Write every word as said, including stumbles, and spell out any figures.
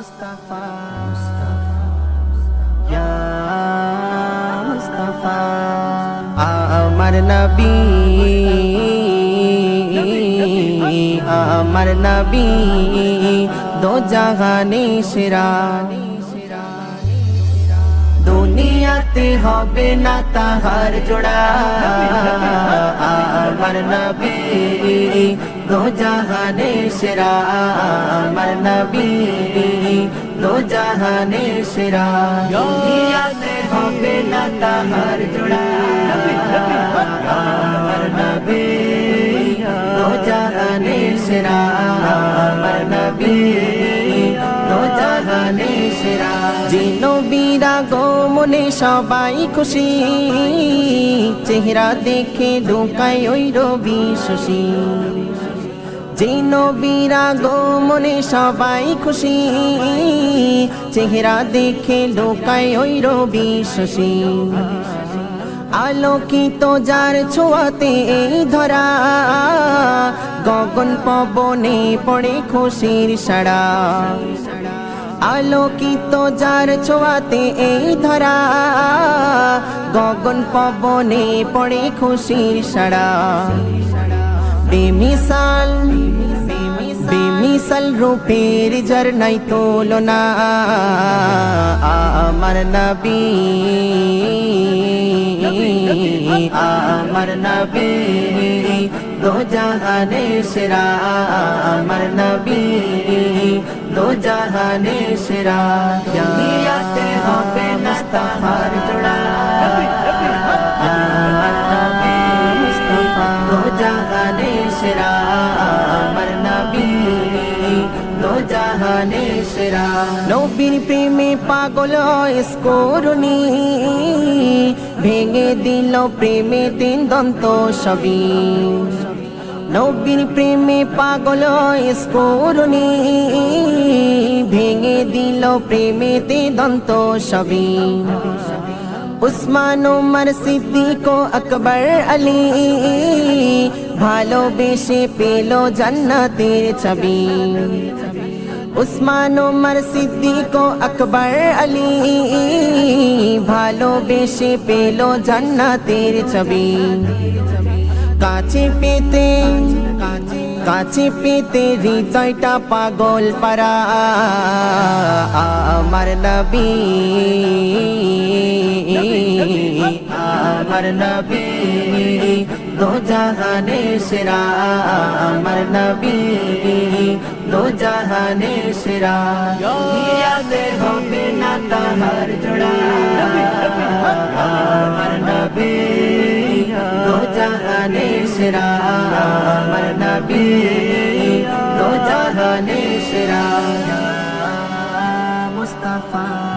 মুস্তাফা ইয়া মুস্তাফা আমার নবী আমার নবী দো জাহানে সেরা দুনিয়াতে হবে না তাহার জোড়া আমার নবী দো জাহানে সেরা আমার নবী দো জাহানে সেরা দুনিয়াতে হবে না তাহার জোড়া আমার নবী দো জাহানে সেরা আমার নবী দো জাহানে সেরা যে নবীর আগমনে সবাই খুশি চেহারা দেখে লুকায় ওই রবি শশী যে নবীর আগমনে সবাই খুশি চেহারা দেখে লুকায় ওই রবি শশী আলোকিত যার ছোঁয়াতে এই ধরা গগন পবনে পড়ে খুশির সাড়া আলোকিত যার ছোঁয়াতে এই ধরা গগন পবনে পড়ে খুশির সাড়া বেমিসাল বেমিসাল রূপের ঝরনাই তুলনা আমার নবী আমার নবী দো জাহানে সেরা আমার নবী দো জাহানে সেরা দুনিয়াতে হবে মুস্তাফার জোড়া আমার নবী মুস্তাফা দো জাহানে সেরা আমার নবী দো জাহানে সেরা নবীর প্রেমে পাগল ইসকরুনি ভেঙে দিল প্রেমে তিন দন্ত সবই নবীর প্রেমে পাগল ইসকরুনি ভেঙে দিল প্রেমে তিন দন্ত সবই উসমান উমর সিদ্দিক আকবর আলী ভালোবেসে পেল জান্নাতের ছবি উসমান উমর সিদ্দিক আকবর আলী ভালোবেসে পেল জান্নাতের ছবি কাছে পেতে কাছে পেতে হৃদয়টা পাগল পারা আমার নবী আমার নবী দো জাহানে সেরা আমার নবী দো জাহানে সেরা দুনিয়াতে হবে না তাহার জোড়া আমার নবী দো জাহানে সেরা আমার নবী দো জাহানে সেরা মুস্তাফা।